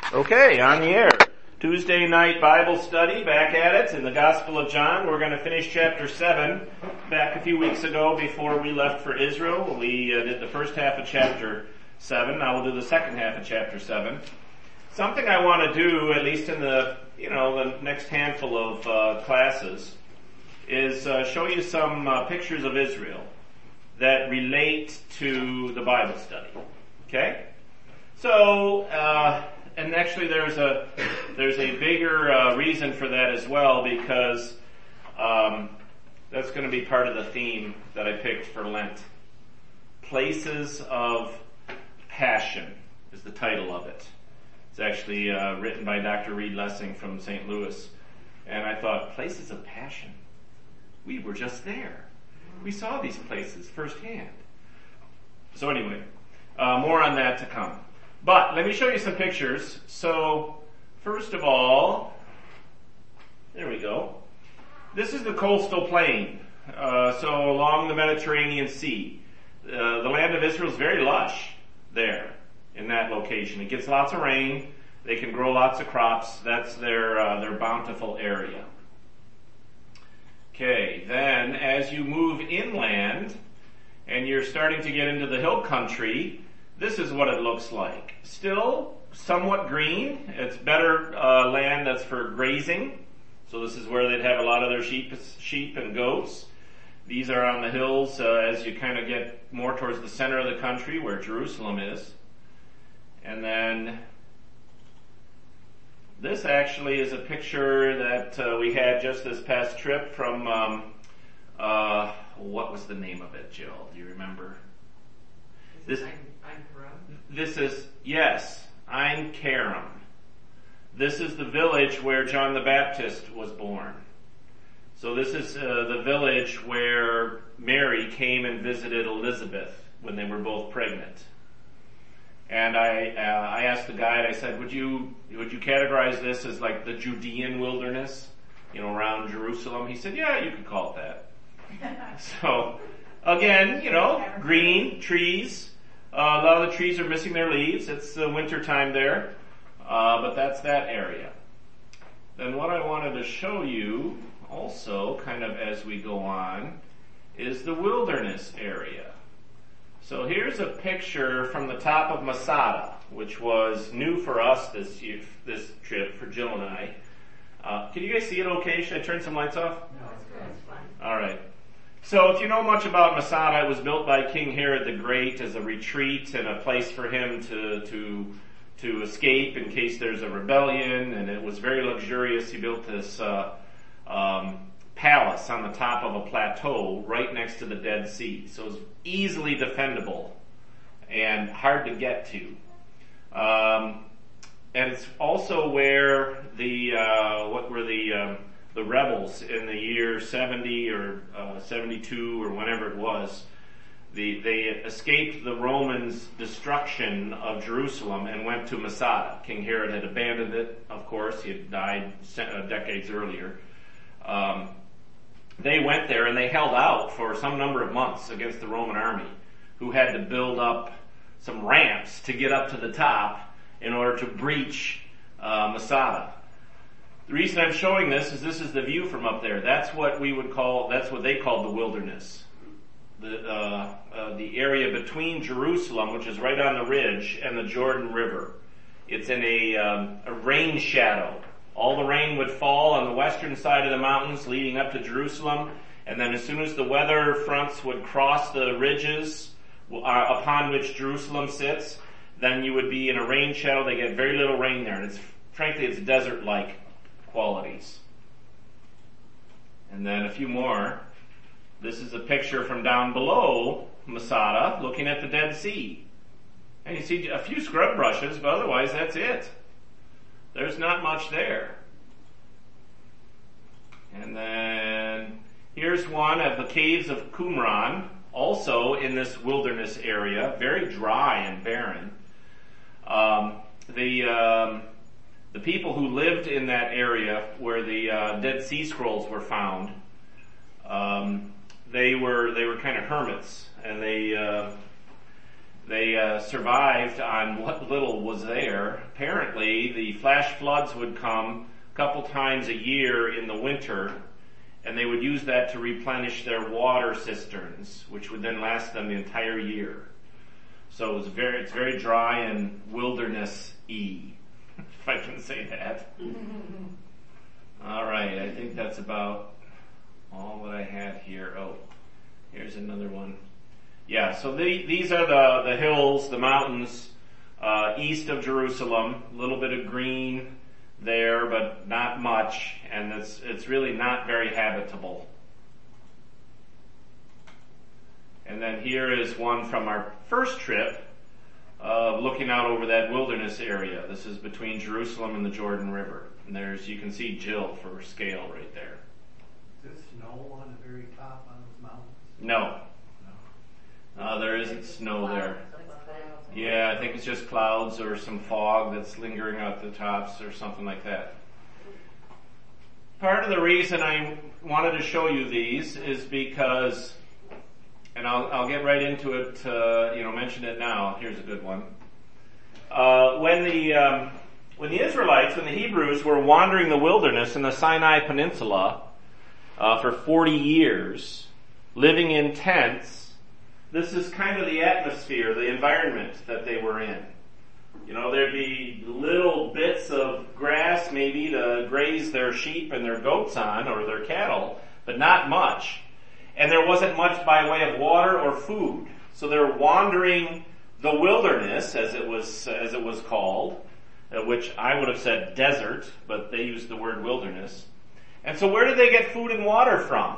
Okay, on the air. Tuesday night Bible study, back at it in the Gospel of John. We're going to finish chapter 7. Back a few weeks ago before we left for Israel, we did the first half of chapter 7. Now we'll do the second half of chapter 7. Something I want to do, at least in the next handful of classes, is show you some pictures of Israel that relate to the Bible study. Okay? So, and actually there's a bigger reason for that as well, because that's going to be part of the theme that I picked for Lent. Places of Passion is the title of it. It's actually written by Dr. Reed Lessing from St. Louis. And I thought, places of passion? We were just there. We saw these places firsthand. So anyway, more on that to come. But let me show you some pictures. So, first of all, there we go. This is the coastal plain. So along the Mediterranean Sea. The land of Israel is very lush there in that location. It gets lots of rain. They can grow lots of crops. That's their bountiful area. Okay, then as you move inland and you're starting to get into the hill country, this is what it looks like. Still somewhat green. It's better land that's for grazing. So this is where they'd have a lot of their sheep and goats. These are on the hills as you kind of get more towards the center of the country where Jerusalem is. And then this actually is a picture that we had just this past trip from, what was the name of it, Jill? Do you remember? This is, yes, Ein Kerem. This is the village where John the Baptist was born. So this is the village where Mary came and visited Elizabeth when they were both pregnant. And I asked the guide, I said, would you categorize this as like the Judean wilderness, around Jerusalem? He said, yeah, you could call it that. So, again, green, trees. A lot of the trees are missing their leaves. It's the winter time there. But that's that area. Then what I wanted to show you also, kind of as we go on, is the wilderness area. So here's a picture from the top of Masada, which was new for us this trip, for Jill and I. Can you guys see it okay? Should I turn some lights off? No, it's good. It's fine. All right. So if you know much about Masada, it was built by King Herod the Great as a retreat and a place for him to escape in case there's a rebellion, and it was very luxurious. He built this palace on the top of a plateau right next to the Dead Sea. So it was easily defendable and hard to get to. And it's also where the rebels in the year 70 or 72 or whenever it was, they escaped the Romans' destruction of Jerusalem and went to Masada. King Herod had abandoned it, of course. He had died decades earlier. They went there and they held out for some number of months against the Roman army, who had to build up some ramps to get up to the top in order to breach Masada. The reason I'm showing this is the view from up there. That's what they called the wilderness. The area between Jerusalem, which is right on the ridge, and the Jordan River. It's in a rain shadow. All the rain would fall on the western side of the mountains leading up to Jerusalem, and then as soon as the weather fronts would cross the ridges upon which Jerusalem sits, then you would be in a rain shadow. They get very little rain there, and frankly it's desert-like qualities. And then a few more. This is a picture from down below Masada, looking at the Dead Sea. And you see a few scrub brushes, but otherwise that's it. There's not much there. And then here's one of the caves of Qumran, also in this wilderness area, very dry and barren. The people who lived in that area where the Dead Sea Scrolls were found, they were kind of hermits, and they They survived on what little was there. Apparently, the flash floods would come a couple times a year in the winter, and they would use that to replenish their water cisterns, which would then last them the entire year. So it's very dry and wilderness-y, if I can say that. All right, I think that's about all that I had here. Oh, here's another one. Yeah, so these are the hills, the mountains, east of Jerusalem. A little bit of green there, but not much, and it's really not very habitable. And then here is one from our first trip, looking out over that wilderness area. This is between Jerusalem and the Jordan River. And you can see Jill for scale right there. Is there snow on the very top on those mountains? No. There isn't snow there. Yeah, I think it's just clouds or some fog that's lingering out the tops or something like that. Part of the reason I wanted to show you these is because, and I'll get right into it, mention it now. Here's a good one. When the Israelites, when the Hebrews were wandering the wilderness in the Sinai Peninsula for 40 years, living in tents, this is kind of the atmosphere, the environment that they were in. There'd be little bits of grass maybe to graze their sheep and their goats on, or their cattle, but not much. And there wasn't much by way of water or food. So they're wandering the wilderness, as it was called, which I would have said desert, but they used the word wilderness. And so where did they get food and water from?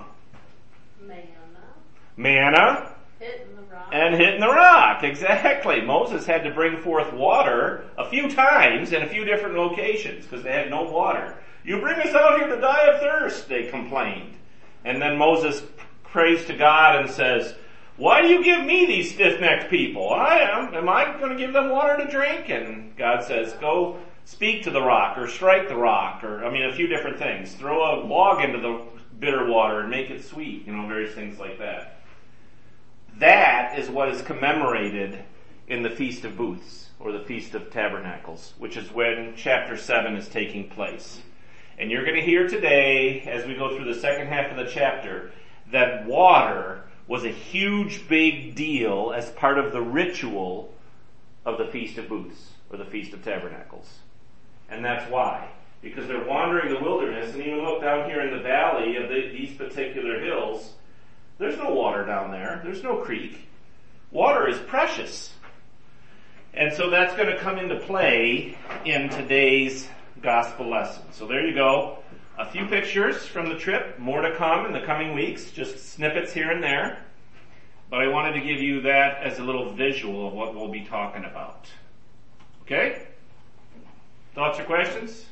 Manna. Hitting the rock, exactly. Moses had to bring forth water a few times in a few different locations because they had no water. You bring us out here to die of thirst, they complained. And then Moses prays to God and says, why do you give me these stiff-necked people? Am I going to give them water to drink? And God says, go speak to the rock or strike the rock, or a few different things. Throw a log into the bitter water and make it sweet, various things like that. That is what is commemorated in the Feast of Booths, or the Feast of Tabernacles, which is when chapter 7 is taking place. And you're going to hear today, as we go through the second half of the chapter, that water was a huge big deal as part of the ritual of the Feast of Booths, or the Feast of Tabernacles. And that's why. Because they're wandering the wilderness, and even look down here in the valley of these particular hills, there's no water down there. There's no creek. Water is precious. And so that's going to come into play in today's gospel lesson. So there you go. A few pictures from the trip. More to come in the coming weeks. Just snippets here and there. But I wanted to give you that as a little visual of what we'll be talking about. Okay? Thoughts or questions?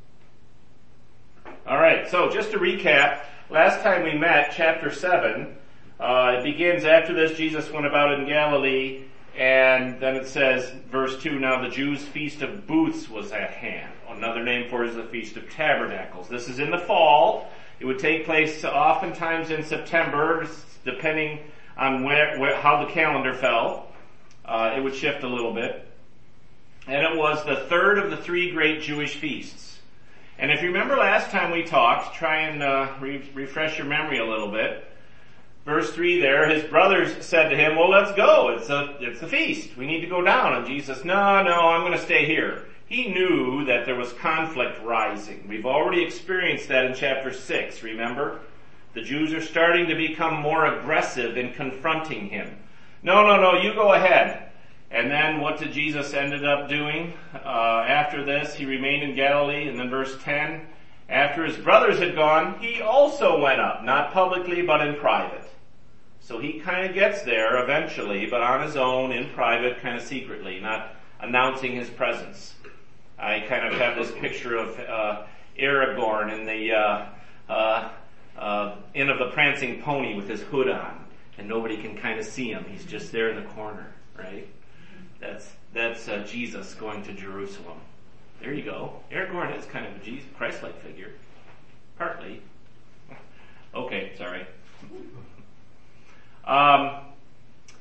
All right. So just to recap, last time we met, chapter 7, it begins after this, Jesus went about in Galilee, and then it says, verse 2, now the Jews' Feast of Booths was at hand. Another name for it is the Feast of Tabernacles. This is in the fall. It would take place oftentimes in September, depending on how the calendar fell. It would shift a little bit. And it was the third of the three great Jewish feasts. And if you remember last time we talked, try and refresh your memory a little bit. Verse 3 there, his brothers said to him, well, let's go. It's a feast. We need to go down. And Jesus, no, I'm going to stay here. He knew that there was conflict rising. We've already experienced that in chapter 6, remember? The Jews are starting to become more aggressive in confronting him. No, you go ahead. And then what did Jesus ended up doing? After this, he remained in Galilee. And then verse 10, after his brothers had gone, he also went up, not publicly, but in private. So he kind of gets there eventually, but on his own, in private, kind of secretly, not announcing his presence. I kind of have this picture of Aragorn in the Inn of the Prancing Pony with his hood on, and nobody can kind of see him. He's just there in the corner, right? That's Jesus going to Jerusalem. There you go. Aragorn is kind of a Christ-like figure. Partly. Okay, sorry.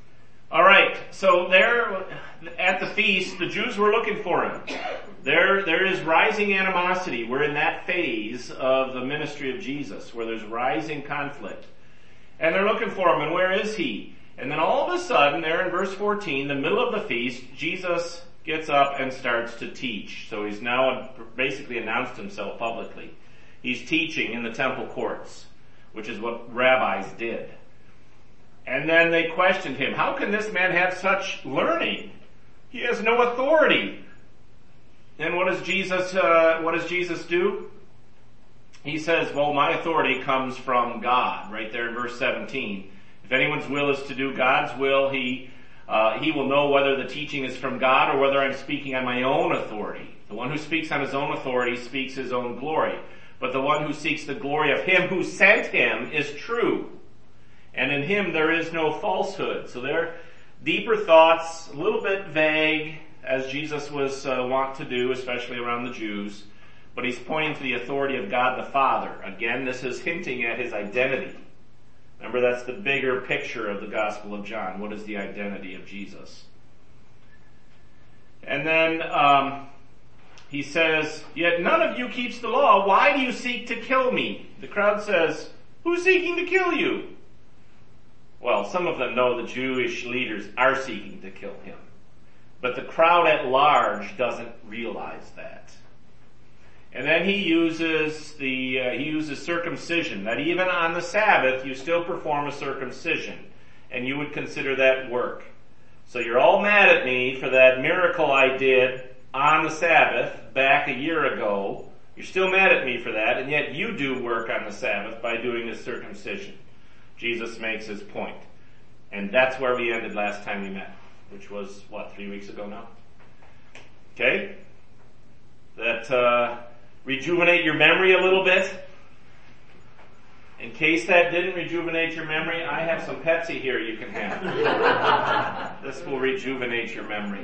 All right, so there at the feast, the Jews were looking for him. There is rising animosity. We're in that phase of the ministry of Jesus where there's rising conflict. And they're looking for him, and where is he? And then all of a sudden, there in verse 14, the middle of the feast, Jesus gets up and starts to teach. So he's now basically announced himself publicly. He's teaching in the temple courts, which is what rabbis did. And then they questioned him. How can this man have such learning? He has no authority. And what does Jesus do? He says, well, my authority comes from God, right there in verse 17. If anyone's will is to do God's will, he will know whether the teaching is from God or whether I'm speaking on my own authority. The one who speaks on his own authority speaks his own glory. But the one who seeks the glory of him who sent him is true. And in him there is no falsehood. So there are deeper thoughts, a little bit vague, as Jesus was wont to do, especially around the Jews. But he's pointing to the authority of God the Father. Again, this is hinting at his identity. Remember, that's the bigger picture of the Gospel of John. What is the identity of Jesus? And then he says, yet none of you keeps the law. Why do you seek to kill me? The crowd says, who's seeking to kill you? Well, some of them know the Jewish leaders are seeking to kill him. But the crowd at large doesn't realize that. And then he uses circumcision, that even on the Sabbath you still perform a circumcision, and you would consider that work. So you're all mad at me for that miracle I did on the Sabbath back a year ago. You're still mad at me for that, and yet you do work on the Sabbath by doing the circumcision. Jesus makes his point. And that's where we ended last time we met, which was, 3 weeks ago now? Okay? That rejuvenate your memory a little bit? In case that didn't rejuvenate your memory, I have some Pepsi here you can have. This will rejuvenate your memory.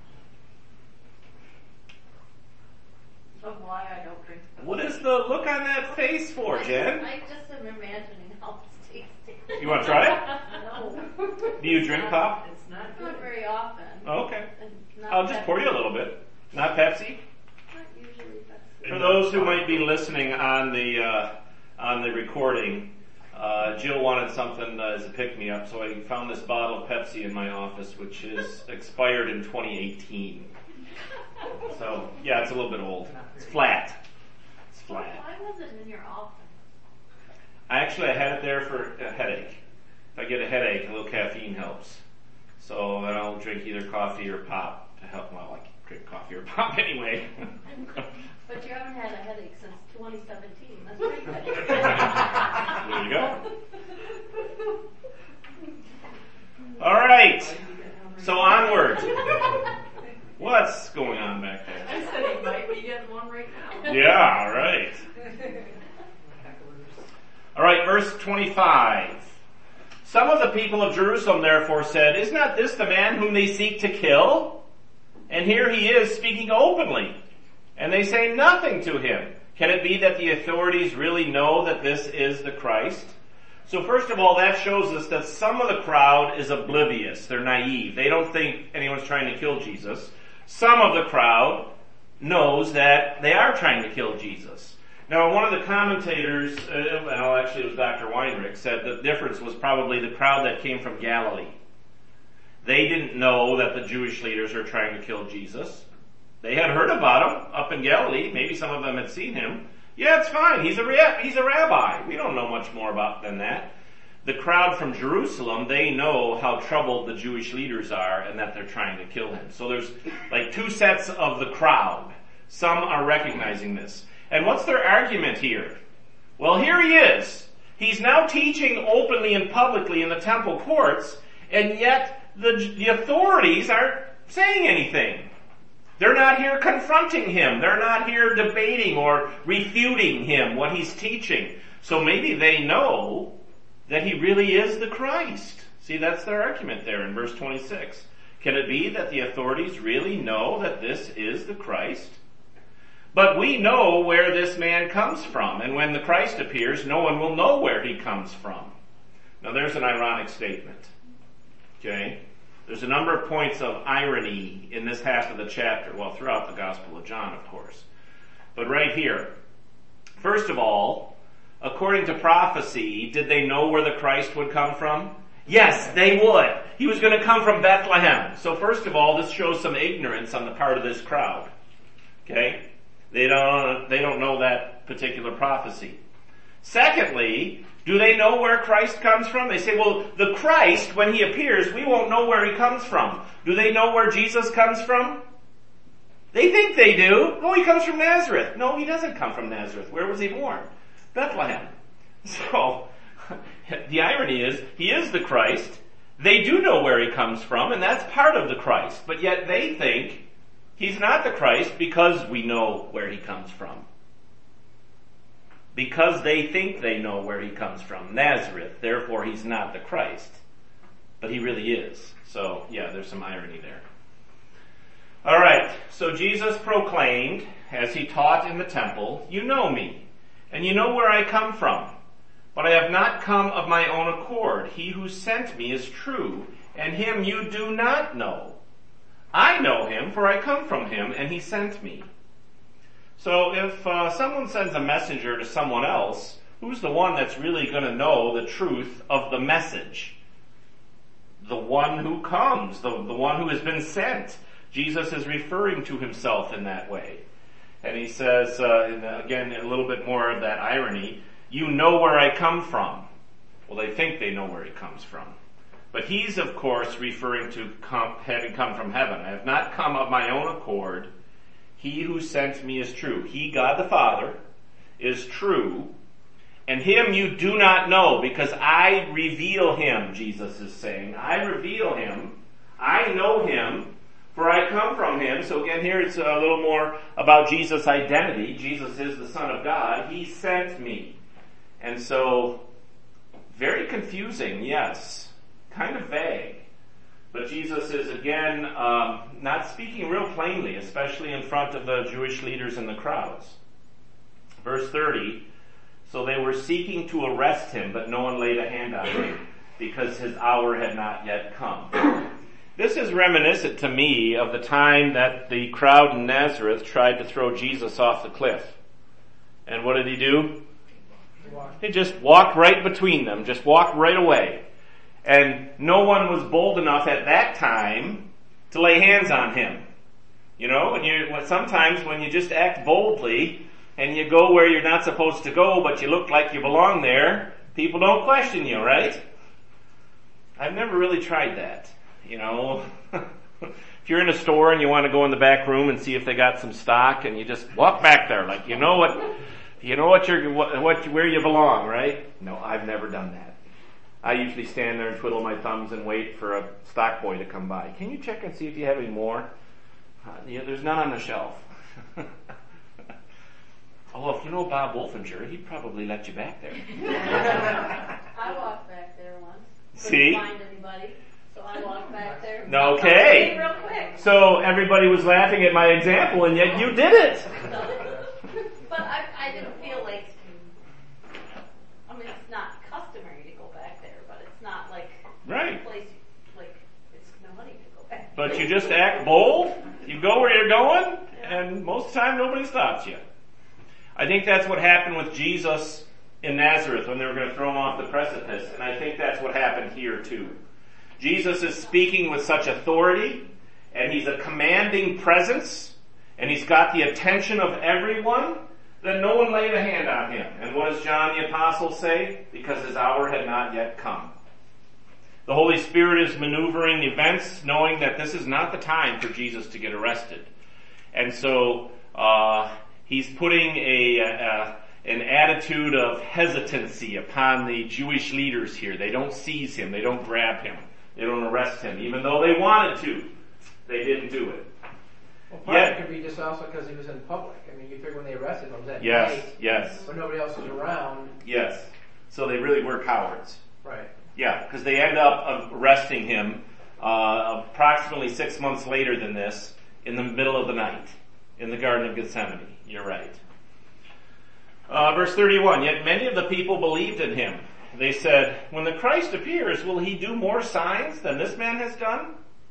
Of why I don't drink the What is the look on that face for, Jen? I just am imagining how it's tasting. You want to try it? No. Do you drink pop? It's not Not good. very often. Oh, okay. And not I'll just pour you a little bit. Not Pepsi? Not usually, but For those who might be listening on the recording, Jill wanted something as a pick-me-up, so I found this bottle of Pepsi in my office, which is expired in 2018. So, yeah, it's a little bit old. It's flat. It's flat. why was it in your office? I had it there for a headache. If I get a headache, a little caffeine helps. So I'll drink either coffee or pop to help. Well, I drink coffee or pop anyway. But you haven't had a headache since 2017. That's pretty good. There you go. All right. So onward. What's going on back there? I said he might be getting one right now. Yeah, all right. All right, verse 25. Some of the people of Jerusalem therefore said, is not this the man whom they seek to kill? And here he is speaking openly. And they say nothing to him. Can it be that the authorities really know that this is the Christ? So first of all, that shows us that some of the crowd is oblivious. They're naive. They don't think anyone's trying to kill Jesus. Some of the crowd knows that they are trying to kill Jesus. Now, one of the commentators, actually it was Dr. Weinrich, said the difference was probably the crowd that came from Galilee. They didn't know that the Jewish leaders are trying to kill Jesus. They had heard about him up in Galilee. Maybe some of them had seen him. Yeah, it's fine. He's a rabbi. We don't know much more about than that. The crowd from Jerusalem, they know how troubled the Jewish leaders are and that they're trying to kill him. So there's like two sets of the crowd. Some are recognizing this. And what's their argument here? Well, here he is. He's now teaching openly and publicly in the temple courts, and yet the authorities aren't saying anything. They're not here confronting him. They're not here debating or refuting him, what he's teaching. So maybe they know that he really is the Christ. See, that's their argument there in verse 26. Can it be that the authorities really know that this is the Christ? But we know where this man comes from, and when the Christ appears, no one will know where he comes from. Now there's an ironic statement. Okay? There's a number of points of irony in this half of the chapter. Well, throughout the Gospel of John, of course. But right here. First of all, according to prophecy, did they know where the Christ would come from? Yes, they would. He was going to come from Bethlehem. So first of all, this shows some ignorance on the part of this crowd. Okay? They don't know that particular prophecy. Secondly, do they know where Christ comes from? They say, well, the Christ, when he appears, we won't know where he comes from. Do they know where Jesus comes from? They think they do. Oh, he comes from Nazareth. No, he doesn't come from Nazareth. Where was he born? Bethlehem. So, the irony is, he is the Christ. They do know where he comes from, and that's part of the Christ. But yet they think he's not the Christ because we know where he comes from. Because they think they know where he comes from, Nazareth, therefore he's not the Christ. But he really is. So, yeah, there's some irony there. Alright, so Jesus proclaimed, as he taught in the temple, you know me, and you know where I come from. But I have not come of my own accord. He who sent me is true, and him you do not know. I know him, for I come from him, and he sent me. So if someone sends a messenger to someone else, who's the one that's really going to know the truth of the message? The one who comes, the one who has been sent. Jesus is referring to himself in that way. And he says, again, a little bit more of that irony, you know where I come from. Well, they think they know where he comes from. But he's, of course, referring to having come from heaven. I have not come of my own accord. He who sent me is true. He, God the Father, is true. And him you do not know because I reveal him, Jesus is saying. I reveal him. I know him, for I come from him. So again, here it's a little more about Jesus' identity. Jesus is the Son of God. He sent me. And so, very confusing, yes. Kind of vague. But Jesus is again not speaking real plainly, especially in front of the Jewish leaders and the crowds. Verse 30, so they were seeking to arrest him, but no one laid a hand on him, because his hour had not yet come. This is reminiscent to me of the time that the crowd in Nazareth tried to throw Jesus off the cliff. And what did he do? He just walked right between them, just walked right away. And no one was bold enough at that time to lay hands on him. You know, sometimes when you just act boldly and you go where you're not supposed to go, but you look like you belong there, people don't question you, right? I've never really tried that. You know, if you're in a store and you want to go in the back room and see if they got some stock, and you just walk back there like you know where you belong, right? No, I've never done that. I usually stand there and twiddle my thumbs and wait for a stock boy to come by. Can you check and see if you have any more? There's none on the shelf. Oh, if you know Bob Wolfinger, he'd probably let you back there. I walked back there once. See? Couldn't find anybody, so I walked back there. Okay. Real quick. So everybody was laughing at my example, and yet you did it. But I didn't feel like, I mean, it's not customary to go back there, but it's not like Right. a place, like, it's no money to go back. But you just act bold, you go where you're going, and most of the time nobody stops you. I think that's what happened with Jesus in Nazareth when they were going to throw him off the precipice, and I think that's what happened here too. Jesus is speaking with such authority, and he's a commanding presence, and he's got the attention of everyone, that no one laid a hand on him. And what does John the Apostle say? Because his hour had not yet come. The Holy Spirit is maneuvering events, knowing that this is not the time for Jesus to get arrested. And so he's putting an attitude of hesitancy upon the Jewish leaders here. They don't seize him. They don't grab him. They don't arrest him. Even though they wanted to, they didn't do it. Well, part of it could be just also because he was in public. I mean, you figure when they arrested him, it was at night. Yes. When nobody else was around. Yes. So they really were cowards. Right. Yeah, because they end up arresting him approximately 6 months later than this, in the middle of the night, in the Garden of Gethsemane. You're right. Verse 31, yet many of the people believed in him. They said, when the Christ appears, will he do more signs than this man has done?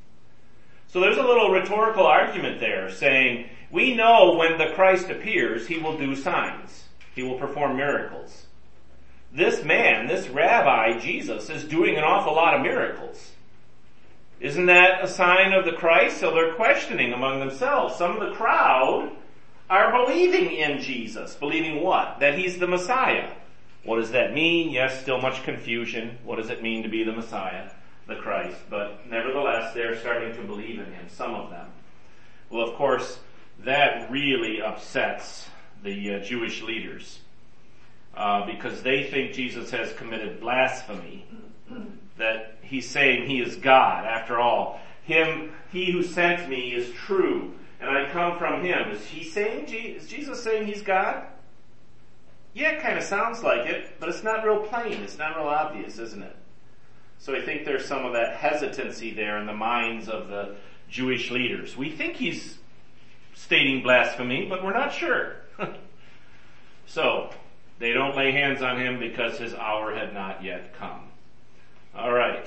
So there's a little rhetorical argument there saying, we know when the Christ appears, he will do signs. He will perform miracles. This man, this rabbi, Jesus, is doing an awful lot of miracles. Isn't that a sign of the Christ? So they're questioning among themselves. Some of the crowd are believing in Jesus. Believing what? That he's the Messiah. What does that mean? Yes, still much confusion. What does it mean to be the Messiah, the Christ? But nevertheless, they're starting to believe in him, some of them. Well, of course, that really upsets the Jewish leaders because they think Jesus has committed blasphemy, that he's saying he is God. After all, he who sent me is true, and I come from him. Is Jesus saying he's God? Yeah, it kind of sounds like it, but it's not real plain. It's not real obvious, isn't it? So I think there's some of that hesitancy there in the minds of the Jewish leaders. We think he's stating blasphemy, but we're not sure. So, they don't lay hands on him because his hour had not yet come. All right.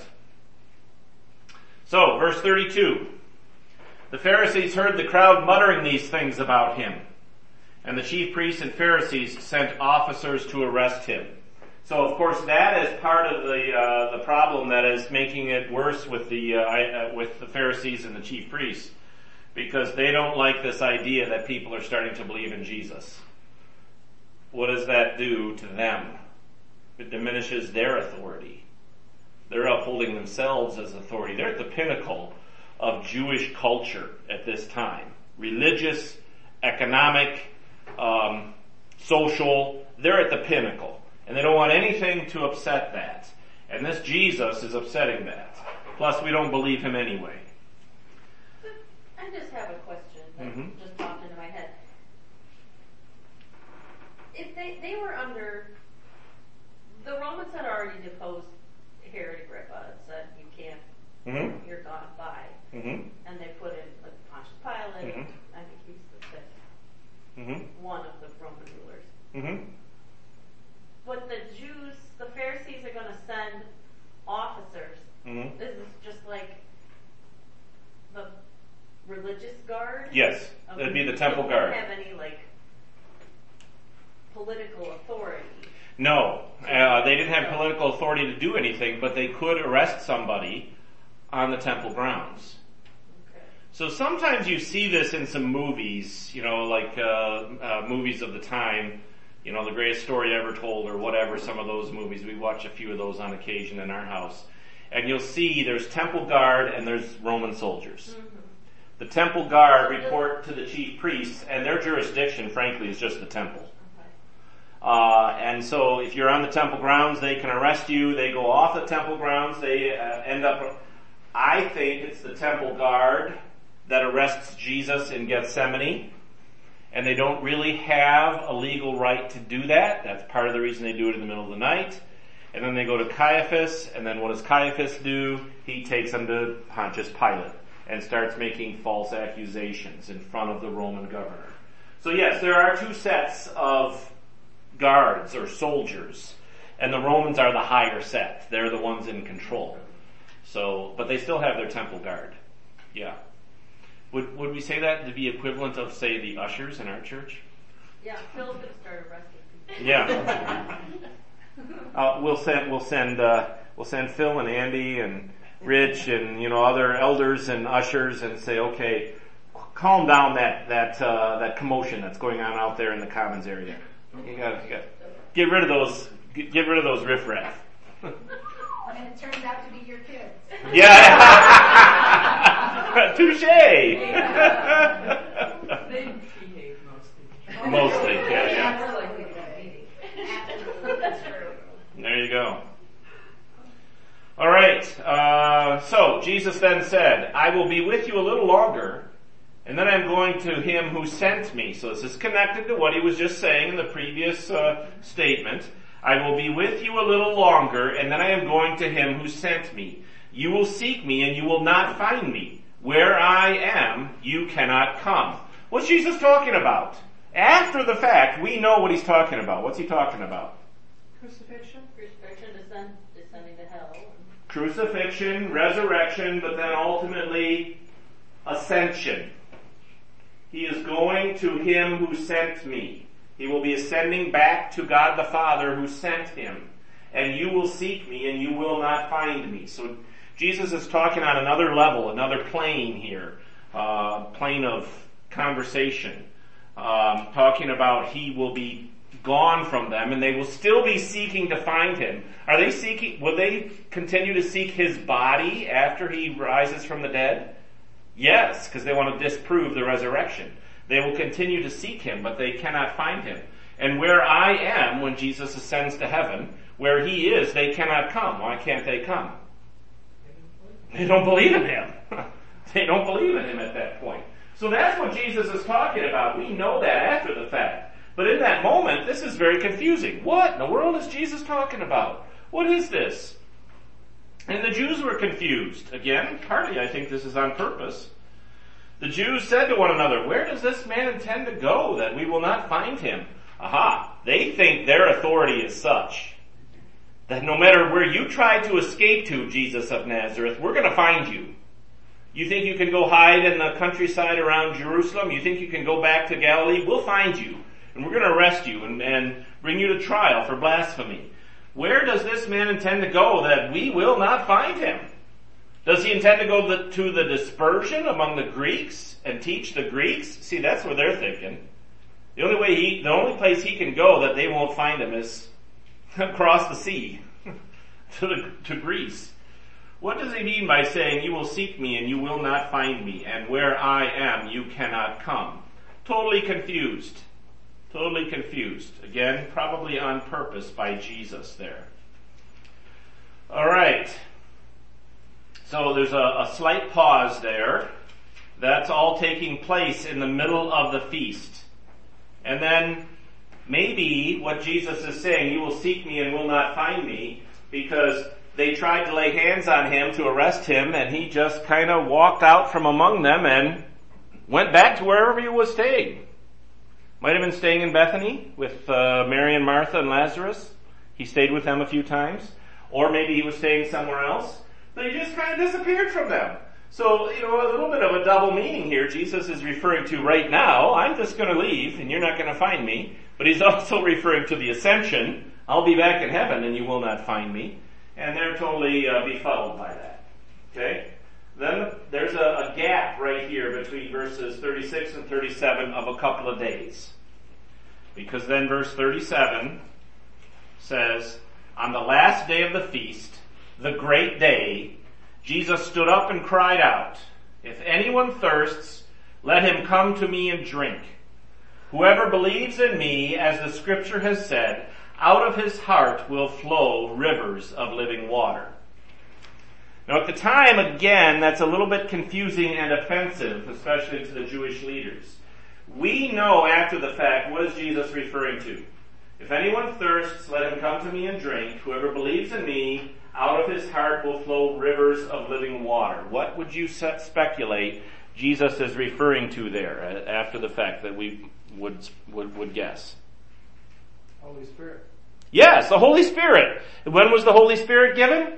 So, verse 32. The Pharisees heard the crowd muttering these things about him, and the chief priests and Pharisees sent officers to arrest him. So, of course, that is part of the problem that is making it worse with the Pharisees and the chief priests, because they don't like this idea that people are starting to believe in Jesus. What does that do to them? It diminishes their authority. They're upholding themselves as authority. They're at the pinnacle of Jewish culture at this time. Religious, economic, social, they're at the pinnacle. And they don't want anything to upset that. And this Jesus is upsetting that. Plus, we don't believe him anyway. I just have a question that just popped into my head. If they were under, the Romans had already deposed Herod Agrippa and said, you can't, you're gone by. And they put in like Pontius Pilate, I think he's the fifth, one of the Roman rulers. But the Jews, the Pharisees are going to send officers. This is just like the religious guard? Yes, it'd be the temple guard. They don't have any like political authority. No, they didn't have political authority to do anything, but they could arrest somebody on the temple grounds. Okay. So sometimes you see this in some movies, like movies of the time, The Greatest Story Ever Told or whatever, some of those movies. We watch a few of those on occasion in our house. And you'll see there's temple guard and there's Roman soldiers. The temple guard report to the chief priests, and their jurisdiction, frankly, is just the temple. And so if you're on the temple grounds, they can arrest you. They go off the temple grounds. They end up, I think it's the temple guard that arrests Jesus in Gethsemane. And they don't really have a legal right to do that. That's part of the reason they do it in the middle of the night. And then they go to Caiaphas, and then what does Caiaphas do? He takes them to Pontius Pilate and starts making false accusations in front of the Roman governor. So yes, there are two sets of guards or soldiers, and the Romans are the higher set. They're the ones in control. So, but they still have their temple guard. Yeah. Would we say that to be equivalent of, say, the ushers in our church? Yeah, Phil's gonna start arresting people. Yeah. We'll send Phil and Andy and Rich and other elders and ushers and say, okay, calm down that commotion that's going on out there in the commons area. You got get rid of those riffraff. And it turns out to be your kids. Yeah. Touche. They behave mostly. Mostly, yeah. We're likely to that meeting. That's true. There you go. All right. So Jesus then said, I will be with you a little longer, and then I'm going to him who sent me. So this is connected to what he was just saying in the previous statement. I will be with you a little longer, and then I am going to him who sent me. You will seek me, and you will not find me. Where I am, you cannot come. What's Jesus talking about? After the fact, we know what he's talking about. What's he talking about? Crucifixion, descending to hell. Crucifixion, resurrection, but then ultimately ascension. He is going to him who sent me. He will be ascending back to God the Father who sent him. And you will seek me and you will not find me. So Jesus is talking on another level, another plane here, plane of conversation, talking about he will be gone from them and they will still be seeking to find him. Are they seeking, will they continue to seek his body after he rises from the dead? Yes, because they want to disprove the resurrection. They will continue to seek him, but they cannot find him. And where I am when Jesus ascends to heaven, where he is, they cannot come. Why can't they come? They don't believe in him. They don't believe in him at that point. So that's what Jesus is talking about. We know that after the fact. But in that moment, this is very confusing. What in the world is Jesus talking about? What is this? And the Jews were confused. Again, partly I think this is on purpose. The Jews said to one another, where does this man intend to go that we will not find him? Aha! They think their authority is such that no matter where you try to escape to, Jesus of Nazareth, we're going to find you. You think you can go hide in the countryside around Jerusalem? You think you can go back to Galilee? We'll find you. And we're going to arrest you and bring you to trial for blasphemy. Where does this man intend to go that we will not find him? Does he intend to go to the dispersion among the Greeks and teach the Greeks? See, that's what they're thinking. The only place he can go that they won't find him is across the sea to Greece. What does he mean by saying, you will seek me and you will not find me, and where I am you cannot come? Totally confused. Totally confused. Again, probably on purpose by Jesus there. Alright. So there's a slight pause there. That's all taking place in the middle of the feast. And then maybe what Jesus is saying, you will seek me and will not find me, because they tried to lay hands on him to arrest him, and he just kind of walked out from among them and went back to wherever he was staying. Might have been staying in Bethany with Mary and Martha and Lazarus. He stayed with them a few times. Or maybe he was staying somewhere else. But he just kind of disappeared from them. So, a little bit of a double meaning here. Jesus is referring to right now, I'm just going to leave and you're not going to find me. But he's also referring to the ascension. I'll be back in heaven and you will not find me. And they're totally befuddled by that. Okay? Then there's a gap right here between verses 36 and 37 of a couple of days. Because then verse 37 says, on the last day of the feast, the great day, Jesus stood up and cried out, if anyone thirsts, let him come to me and drink. Whoever believes in me, as the scripture has said, out of his heart will flow rivers of living water. Now at the time, again, that's a little bit confusing and offensive, especially to the Jewish leaders. We know after the fact, what is Jesus referring to? If anyone thirsts, let him come to me and drink. Whoever believes in me, out of his heart will flow rivers of living water. What would you speculate Jesus is referring to there after the fact that we would guess? Holy Spirit. Yes, the Holy Spirit. When was the Holy Spirit given?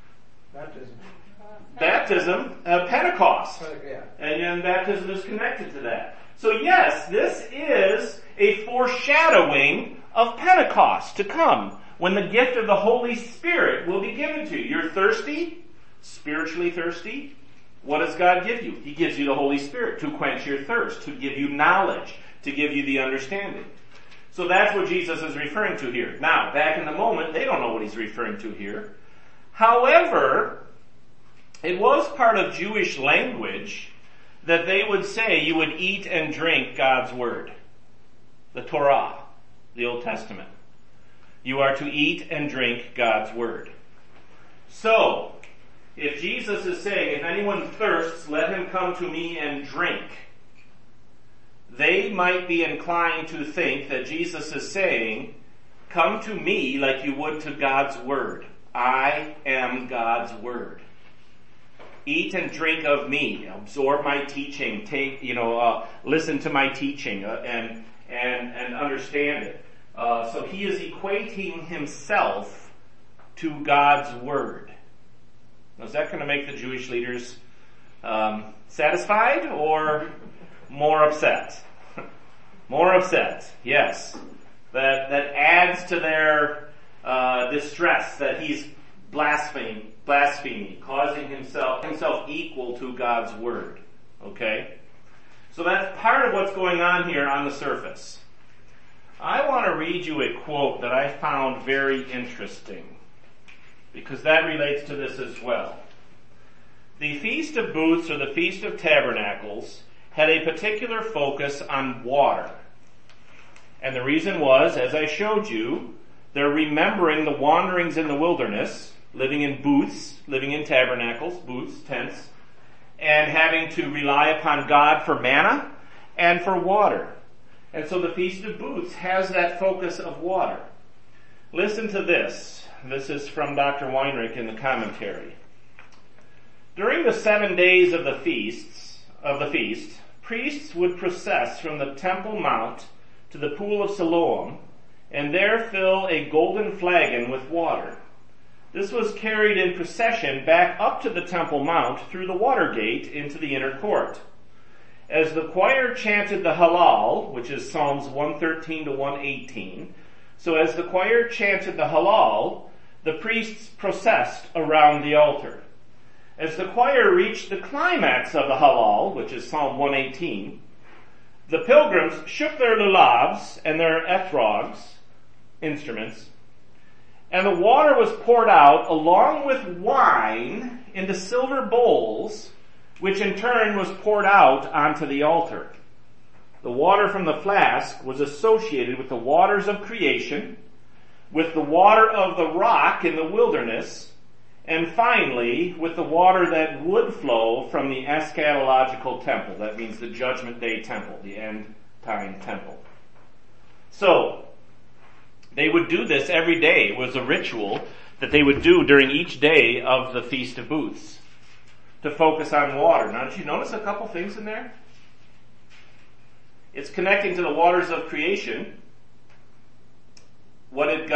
Baptism, Pentecost. Yeah. And then baptism is connected to that. So yes, this is a foreshadowing of Pentecost to come, when the gift of the Holy Spirit will be given to you. You're thirsty, spiritually thirsty. What does God give you? He gives you the Holy Spirit to quench your thirst, to give you knowledge, to give you the understanding. So that's what Jesus is referring to here. Now, back in the moment, they don't know what he's referring to here. However, it was part of Jewish language that they would say you would eat and drink God's Word. The Torah, the Old Testament. You are to eat and drink God's Word. So, if Jesus is saying, if anyone thirsts, let him come to me and drink, they might be inclined to think that Jesus is saying, come to me like you would to God's Word. I am God's Word. Eat and drink of me. Absorb my teaching. Listen to my teaching and understand it. So he is equating himself to God's Word. Now, is that going to make the Jewish leaders Satisfied or more upset? More upset, yes. That adds to their distress that he's blaspheming, causing himself equal to God's word. Okay? So that's part of what's going on here on the surface. I want to read you a quote that I found very interesting, because that relates to this as well. The Feast of Booths, or the Feast of Tabernacles, had a particular focus on water. And the reason was, as I showed you, they're remembering the wanderings in the wilderness, living in booths, living in tabernacles, booths, tents, and having to rely upon God for manna and for water. And so the Feast of Booths has that focus of water. Listen to this. This is from Dr. Weinrich in the commentary. During the 7 days of the feast, priests would process from the Temple Mount to the pool of Siloam, and there fill a golden flagon with water. This was carried in procession back up to the Temple Mount through the water gate into the inner court. As the choir chanted the Hallel, which is Psalms 113 to 118, so as the choir chanted the Hallel, the priests processed around the altar. As the choir reached the climax of the Hallel, which is Psalm 118, the pilgrims shook their lulavs and their ephrogs, instruments, and the water was poured out along with wine into silver bowls, which in turn was poured out onto the altar. The water from the flask was associated with the waters of creation, with the water of the rock in the wilderness, and finally with the water that would flow from the eschatological temple. That means the Judgment Day temple, the end time temple. So, they would do this every day. It was a ritual that they would do during each day of the Feast of Booths, to focus on water. Now, did you notice a couple things in there? It's connecting to the waters of creation. What did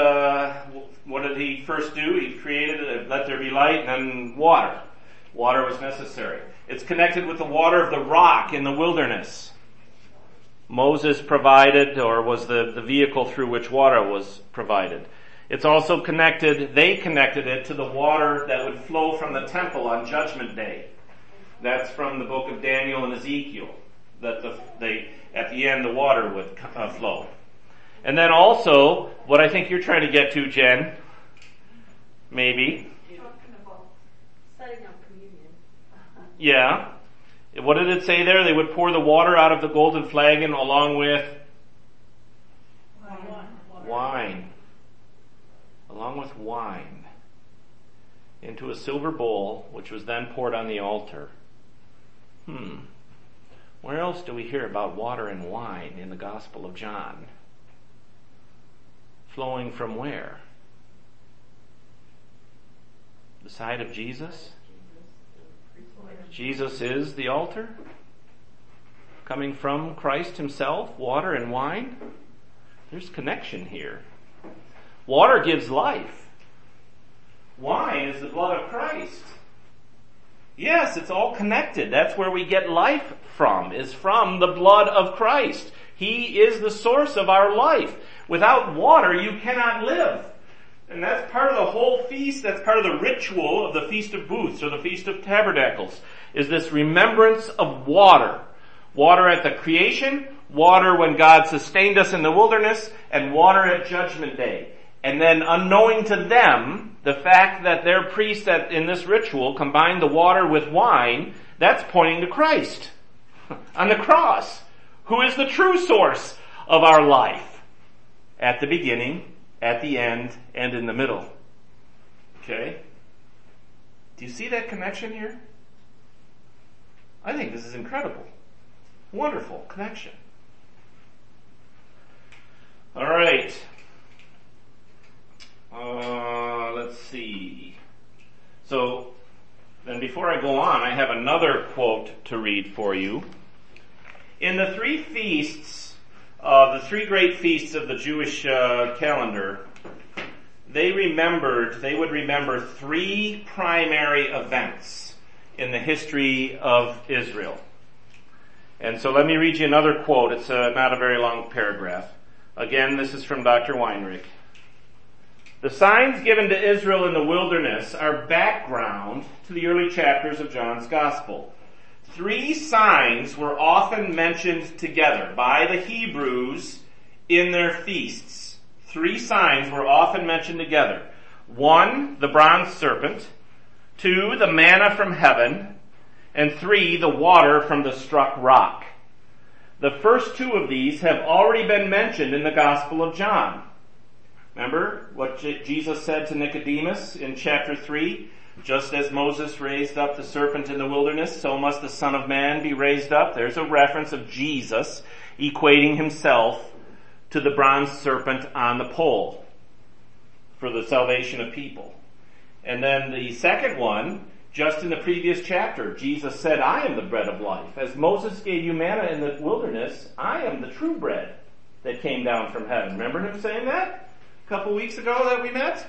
he first do? He created, let there be light, and then water. Water was necessary. It's connected with the water of the rock in the wilderness. Moses provided, or was the vehicle through which water was provided. It's also they connected it to the water that would flow from the temple on Judgment Day. That's from the book of Daniel and Ezekiel, that at the end the water would flow. And then also, what I think you're trying to get to, Jen, maybe. Talking about setting up communion. Yeah. What did it say there? They would pour the water out of the golden flagon along with wine. Along with wine, into a silver bowl, which was then poured on the altar. Where else do we hear about water and wine in the Gospel of John? Flowing from where? The side of Jesus? Jesus is the altar? Coming from Christ himself, water and wine? There's connection here. Water gives life. Wine is the blood of Christ. Yes, it's all connected. That's where we get life from, is from the blood of Christ. He is the source of our life. Without water, you cannot live. And that's part of the whole feast. That's part of the ritual of the Feast of Booths, or the Feast of Tabernacles, is this remembrance of water. Water at the creation, water when God sustained us in the wilderness, and water at Judgment Day. And then unknowing to them, the fact that their priests in this ritual combined the water with wine, that's pointing to Christ on the cross, who is the true source of our life. At the beginning, at the end, and in the middle. Okay? Do you see that connection here? I think this is incredible. Wonderful connection. All right. Let's see. So, then before I go on, I have another quote to read for you. In the three feasts, the three great feasts of the Jewish calendar, they would remember three primary events in the history of Israel. And so let me read you another quote. It's not a very long paragraph. Again, this is from Dr. Weinrich. The signs given to Israel in the wilderness are background to the early chapters of John's Gospel. 3 signs were often mentioned together by the Hebrews in their feasts. 3 signs were often mentioned together. 1, the bronze serpent. 2, the manna from heaven. And 3, the water from the struck rock. The first 2 of these have already been mentioned in the Gospel of John. Remember what Jesus said to Nicodemus in chapter 3? Just as Moses raised up the serpent in the wilderness, so must the Son of Man be raised up. There's a reference of Jesus equating himself to the bronze serpent on the pole for the salvation of people. And then the second one, just in the previous chapter, Jesus said, I am the bread of life. As Moses gave you manna in the wilderness, I am the true bread that came down from heaven. Remember him saying that a couple weeks ago that we met?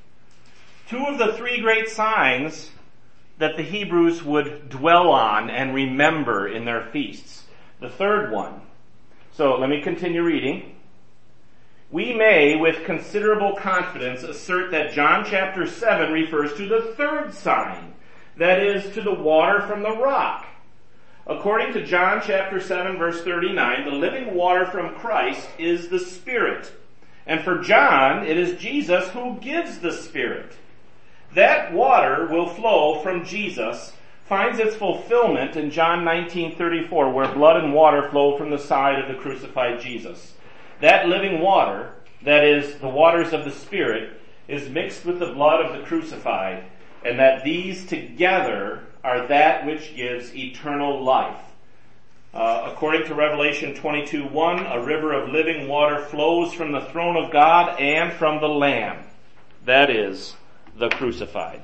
2 of the 3 great signs that the Hebrews would dwell on and remember in their feasts. The third one. So let me continue reading. We may, with considerable confidence, assert that John chapter 7 refers to the third sign, that is, to the water from the rock. According to John chapter 7 verse 39, the living water from Christ is the Spirit. And for John, it is Jesus who gives the Spirit. That water will flow from Jesus, finds its fulfillment in John 19:34, where blood and water flow from the side of the crucified Jesus. That living water, that is, the waters of the Spirit, is mixed with the blood of the crucified, and that these together are that which gives eternal life. According to Revelation 22:1, a river of living water flows from the throne of God and from the Lamb. That is, the crucified.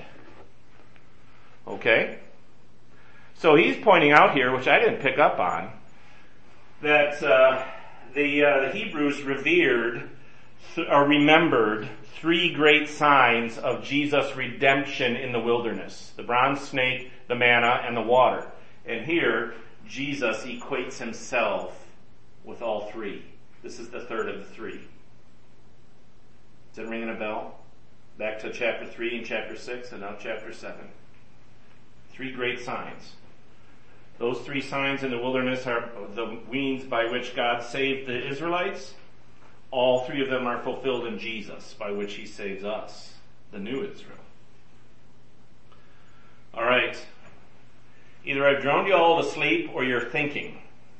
Okay? So he's pointing out here, which I didn't pick up on, that the Hebrews remembered 3 great signs of Jesus' redemption in the wilderness. The bronze snake, the manna, and the water. And here, Jesus equates himself with all 3. This is the third of the 3. Is it ringing a bell? Back to chapter 3 and chapter 6 and now chapter 7. 3 great signs. Those 3 signs in the wilderness are the means by which God saved the Israelites. All 3 of them are fulfilled in Jesus, by which he saves us, the new Israel. All right. Either I've droned you all to sleep or you're thinking.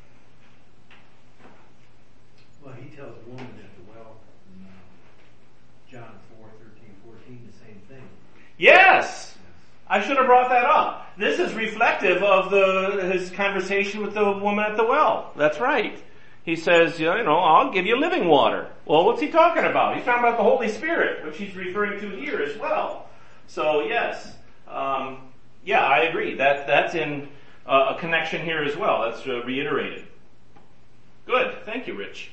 Well, he tells the woman at the well in John 4:13-14 the same thing. Yes! I should have brought that up. This is reflective of his conversation with the woman at the well. That's right. He says, I'll give you living water. Well, what's he talking about? He's talking about the Holy Spirit, which he's referring to here as well. So, yes. I agree. That's in a connection here as well. That's reiterated. Good. Thank you, Rich.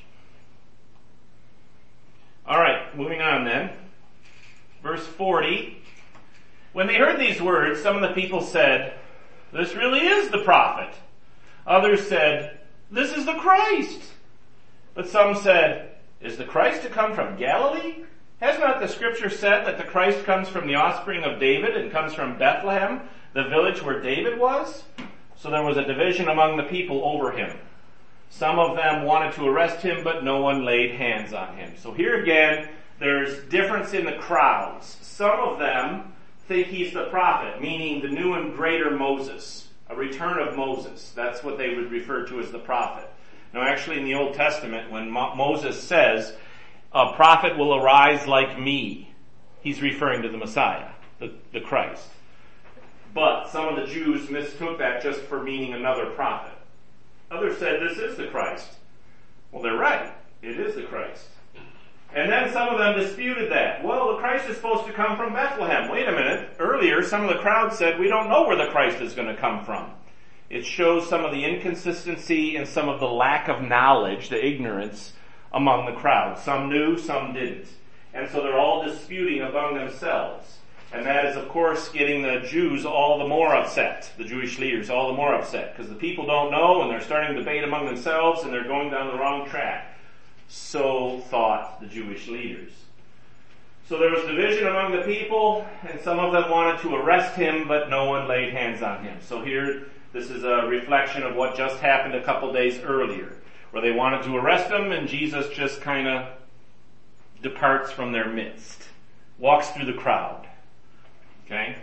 All right, moving on then. Verse 40. When they heard these words, some of the people said, this really is the prophet. Others said, this is the Christ. But some said, is the Christ to come from Galilee? Has not the scripture said that the Christ comes from the offspring of David and comes from Bethlehem, the village where David was? So there was a division among the people over him. Some of them wanted to arrest him, but no one laid hands on him. So here again, there's difference in the crowds. Some of them think he's the prophet, meaning the new and greater Moses, a return of Moses. That's what they would refer to as the prophet. Now actually in the Old Testament, when Moses says, a prophet will arise like me, he's referring to the Messiah, the Christ. But some of the Jews mistook that just for meaning another prophet. Others said, this is the Christ. Well, they're right. It is the Christ. And then some of them disputed that. Well, the Christ is supposed to come from Bethlehem. Wait a minute. Earlier, some of the crowd said, we don't know where the Christ is going to come from. It shows some of the inconsistency and some of the lack of knowledge, the ignorance among the crowd. Some knew, some didn't. And so they're all disputing among themselves. And that is, of course, getting the Jews all the more upset, the Jewish leaders all the more upset, because the people don't know and they're starting to debate among themselves and they're going down the wrong track. So thought the Jewish leaders. So there was division among the people, and some of them wanted to arrest him, but no one laid hands on him. So here, this is a reflection of what just happened a couple days earlier, where they wanted to arrest him, and Jesus just kind of departs from their midst, walks through the crowd. Okay?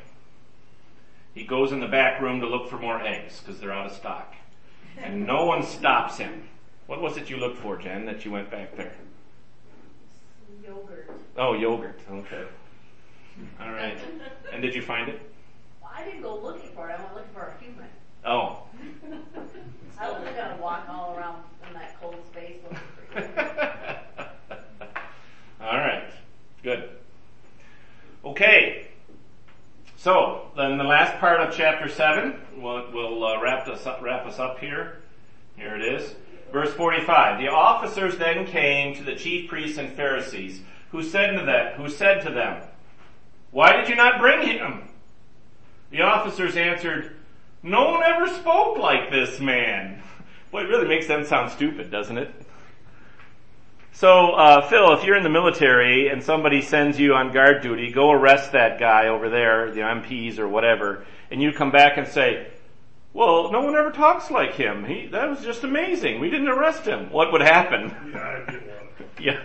He goes in the back room to look for more eggs, because they're out of stock. And no one stops him. What was it you looked for, Jen, that you went back there? Yogurt. Oh, yogurt. Okay. All right. And did you find it? Well, I didn't go looking for it. I went looking for a human. Oh. I wasn't going to walk all around in that cold space looking for humans. All right. Good. Okay. So, then the last part of chapter 7, we'll wrap us up here. Here it is. Verse 45. The officers then came to the chief priests and Pharisees, who said to them, "Why did you not bring him?" The officers answered, "No one ever spoke like this man." Boy, it really makes them sound stupid, doesn't it? So, Phil, if you're in the military and somebody sends you on guard duty, go arrest that guy over there, the MPs or whatever, and you come back and say, "Well, no one ever talks like him. That was just amazing. We didn't arrest him." What would happen? Yeah, I did one. Yeah.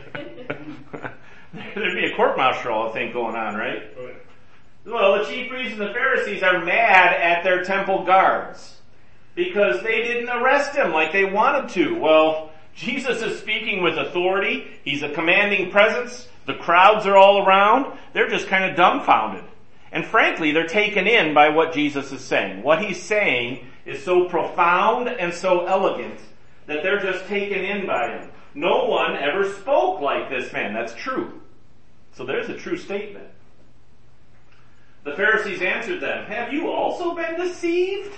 There'd be a court-martial, I think, going on, right? Oh, yeah. Well, the chief priests and the Pharisees are mad at their temple guards because they didn't arrest him like they wanted to. Well, Jesus is speaking with authority. He's a commanding presence. The crowds are all around. They're just kind of dumbfounded. And frankly, they're taken in by what Jesus is saying. What he's saying is so profound and so elegant that they're just taken in by him. No one ever spoke like this man. That's true. So there's a true statement. The Pharisees answered them, "Have you also been deceived?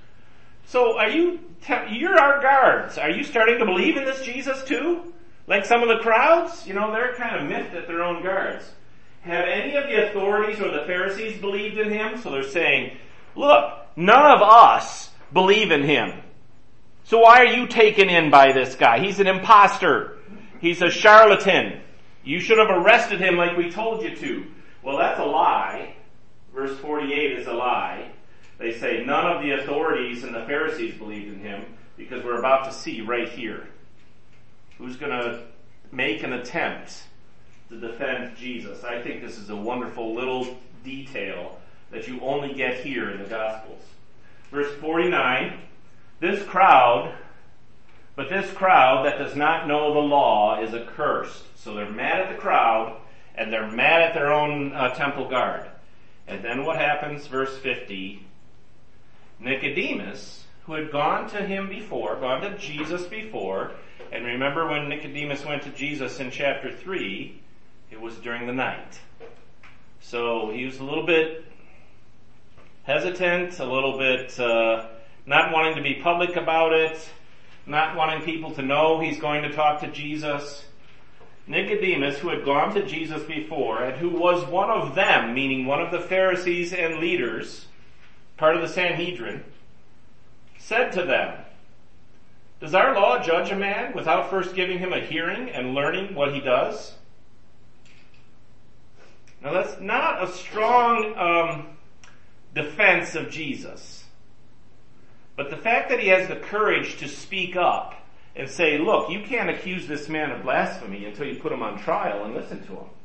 So you're our guards. Are you starting to believe in this Jesus too? Like some of the crowds? They're kind of miffed at their own guards. Have any of the authorities or the Pharisees believed in him?" So they're saying, "Look, none of us believe in him. So why are you taken in by this guy? He's an imposter. He's a charlatan. You should have arrested him like we told you to." Well, that's a lie. Verse 48 is a lie. They say none of the authorities and the Pharisees believed in him, because we're about to see right here who's going to make an attempt to defend Jesus. I think this is a wonderful little detail that you only get here in the Gospels. Verse 49, this crowd that does not know the law is accursed. So they're mad at the crowd, and they're mad at their own temple guard. And then what happens? Verse 50, Nicodemus, who had gone to Jesus before, and remember when Nicodemus went to Jesus in chapter 3, it was during the night. So he was a little bit hesitant, a little bit not wanting to be public about it, not wanting people to know he's going to talk to Jesus. Nicodemus, who had gone to Jesus before, and who was one of them, meaning one of the Pharisees and leaders, part of the Sanhedrin, said to them, "Does our law judge a man without first giving him a hearing and learning what he does?" Now that's not a strong defense of Jesus. But the fact that he has the courage to speak up and say, "Look, you can't accuse this man of blasphemy until you put him on trial and listen to him."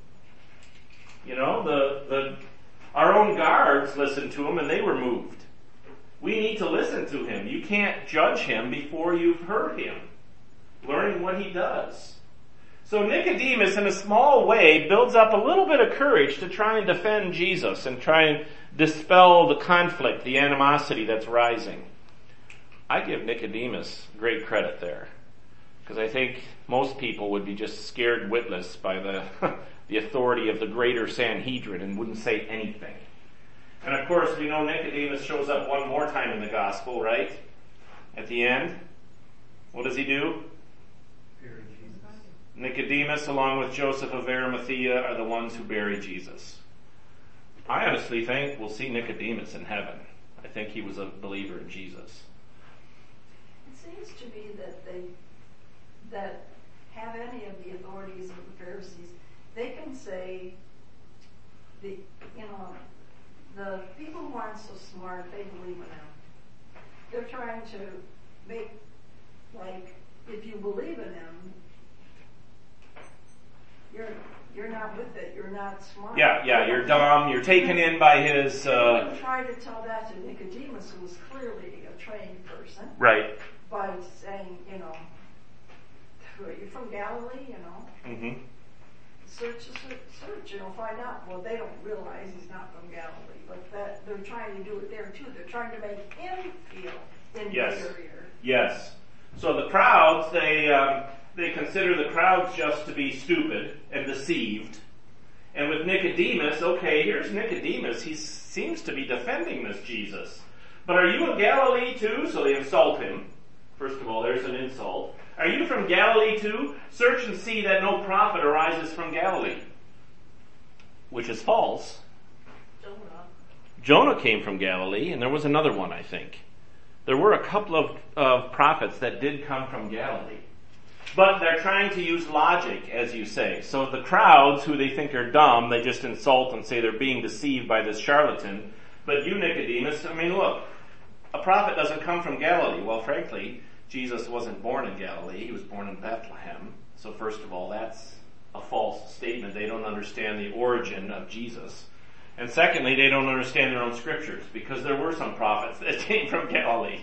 Our own guards listened to him and they were moved. We need to listen to him. You can't judge him before you've heard him, learning what he does. So Nicodemus, in a small way, builds up a little bit of courage to try and defend Jesus and try and dispel the conflict, the animosity that's rising. I give Nicodemus great credit there, because I think most people would be just scared witless by the authority of the greater Sanhedrin and wouldn't say anything. And of course, we know Nicodemus shows up one more time in the gospel, right? At the end. What does he do? Bury Jesus. Nicodemus, along with Joseph of Arimathea, are the ones who bury Jesus. I honestly think we'll see Nicodemus in heaven. I think he was a believer in Jesus. It seems to me that have any of the authorities of the Pharisees, they can say, the people who aren't so smart, they believe in them. They're trying to make, like, if you believe in him, you're not with it. You're not smart. Yeah, you're dumb. You're taken in by his... You try to tell that to Nicodemus, who was clearly a trained person. Right. By saying, you're from Galilee, Mm-hmm. Search, find out. Well, they don't realize he's not from Galilee, but that they're trying to do it there too. They're trying to make him feel inferior. Yes. So the crowds, they consider the crowds just to be stupid and deceived. And with Nicodemus, okay, here's Nicodemus. He seems to be defending this Jesus. But are you of Galilee too? So they insult him. First of all, there's an insult. Are you from Galilee too? Search and see that no prophet arises from Galilee. Which is false. Jonah came from Galilee, and there was another one, I think. There were a couple of prophets that did come from Galilee. But they're trying to use logic, as you say. So the crowds, who they think are dumb, they just insult and say they're being deceived by this charlatan. But you, Nicodemus, look, a prophet doesn't come from Galilee. Well, frankly, Jesus wasn't born in Galilee. He was born in Bethlehem. So first of all, that's a false statement. They don't understand the origin of Jesus. And secondly, they don't understand their own scriptures, because there were some prophets that came from Galilee.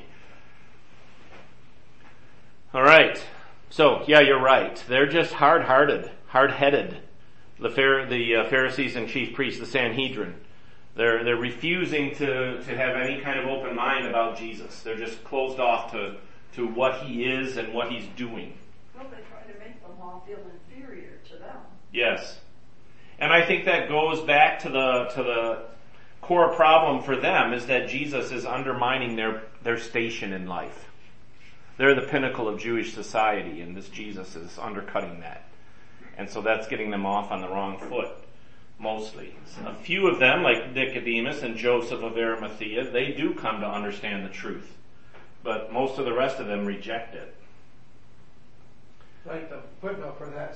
All right. So, yeah, you're right. They're just hard-headed. The Pharisees and chief priests, the Sanhedrin. They're refusing to have any kind of open mind about Jesus. They're just closed off to what he is and what he's doing. Well, they try to make them all feel inferior to them. Yes. And I think that goes back to the core problem for them, is that Jesus is undermining their station in life. They're the pinnacle of Jewish society, and this Jesus is undercutting that. And so that's getting them off on the wrong foot, mostly. A few of them, like Nicodemus and Joseph of Arimathea, they do come to understand the truth. But most of the rest of them reject it. Like the footnote for that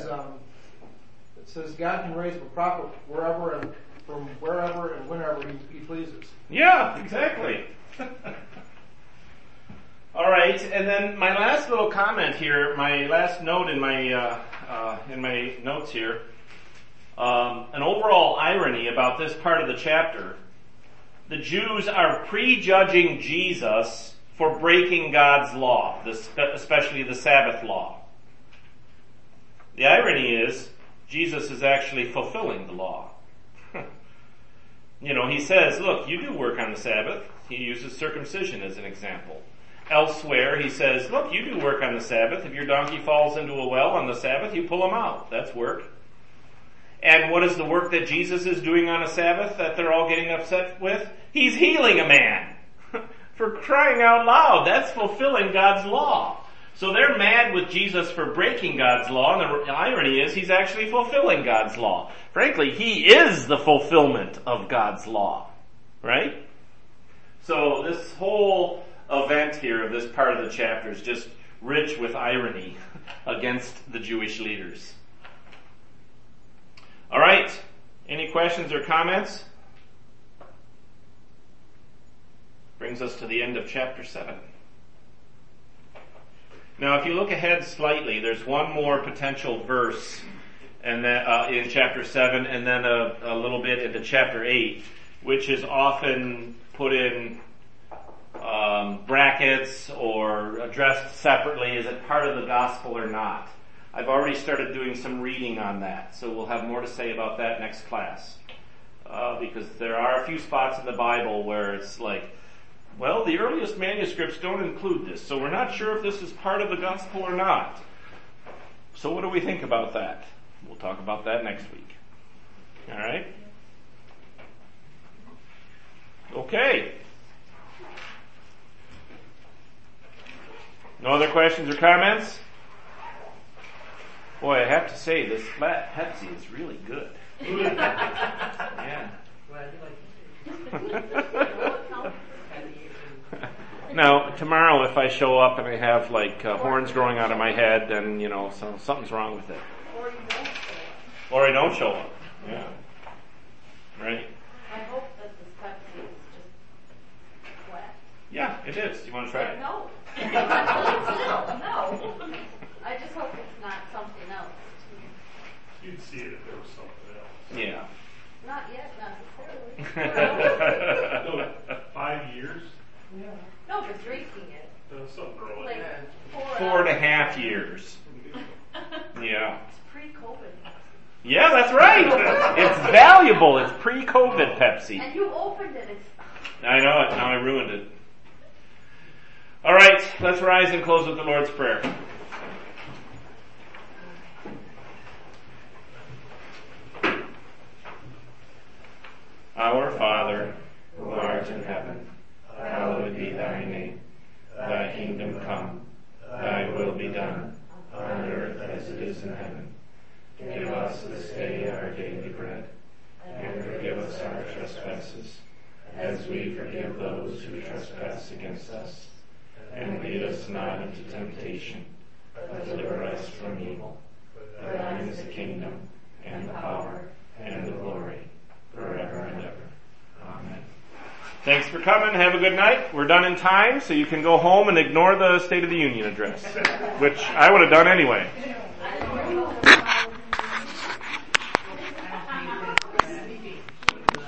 says God can raise a prophet wherever and from wherever and whenever he pleases. Yeah, exactly. All right, and then my last little comment here, my last note in my notes here, an overall irony about this part of the chapter. The Jews are prejudging Jesus for breaking God's law, especially the Sabbath law. The irony is, Jesus is actually fulfilling the law. He says, look, you do work on the Sabbath. He uses circumcision as an example. Elsewhere, he says, look, you do work on the Sabbath. If your donkey falls into a well on the Sabbath, you pull him out. That's work. And what is the work that Jesus is doing on a Sabbath that they're all getting upset with? He's healing a man. For crying out loud, that's fulfilling God's law. So they're mad with Jesus for breaking God's law, and the irony is he's actually fulfilling God's law. Frankly, he is the fulfillment of God's law. Right? So this whole event here of this part of the chapter is just rich with irony against the Jewish leaders. All right. Any questions or comments? Brings us to the end of chapter 7. Now, if you look ahead slightly, there's one more potential verse and then, in chapter 7, and then a little bit into chapter 8, which is often put in brackets or addressed separately. Is it part of the gospel or not? I've already started doing some reading on that, so we'll have more to say about that next class. Because there are a few spots in the Bible where it's like, well, the earliest manuscripts don't include this, so we're not sure if this is part of the gospel or not. So what do we think about that? We'll talk about that next week. All right? Okay. No other questions or comments? Boy, I have to say, this flat Pepsi is really good. Yeah. Glad you like it. Now, tomorrow if I show up and I have like horns growing out of my head, then, so something's wrong with it. Or you don't show up. Or I don't show up. Yeah. Right? I hope that this Pepsi is just flat. Yeah, it is. You want to try it? No. No. I just hope it's not something else. You'd see it if there was something else. Yeah. Not yet, necessarily. No, 5 years? No, but drinking it. Something wrong with Like that. 4.5 years. Yeah. It's pre-COVID. Yeah, that's right. It's valuable. It's pre-COVID Pepsi. And you opened it. It's I know it. Now I ruined it. All right, let's rise and close with the Lord's Prayer. Our Father, who art in heaven, hallowed be thy name. Thy kingdom come, thy will be done, on earth as it is in heaven. Give us this day our daily bread, and forgive us our trespasses, as we forgive those who trespass against us. And lead us not into temptation, but deliver us from evil. For thine is the kingdom, and the power, and the glory, forever and ever. Amen. Thanks for coming. Have a good night. We're done in time, so you can go home and ignore the State of the Union address, which I would have done anyway.